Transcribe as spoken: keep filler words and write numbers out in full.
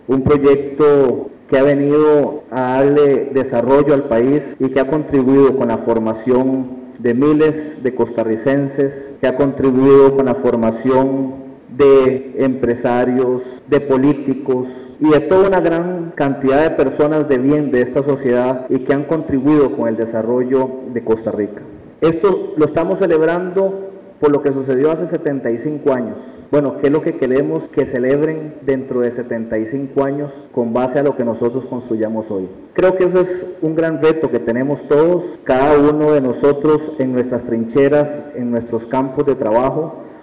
un proyecto que ha venido a darle desarrollo al país y que ha contribuido con la formación de miles de costarricenses, que ha contribuido con la formación de empresarios, de políticos y de toda una gran cantidad de personas de bien de esta sociedad y que han contribuido con el desarrollo de Costa Rica. Esto lo estamos celebrando por lo que sucedió hace setenta y cinco años. Bueno, ¿qué es lo que queremos que celebren dentro de setenta y cinco años con base a lo que nosotros construyamos hoy? Creo que eso es un gran reto que tenemos todos, cada uno de nosotros en nuestras trincheras, en nuestros campos de trabajo,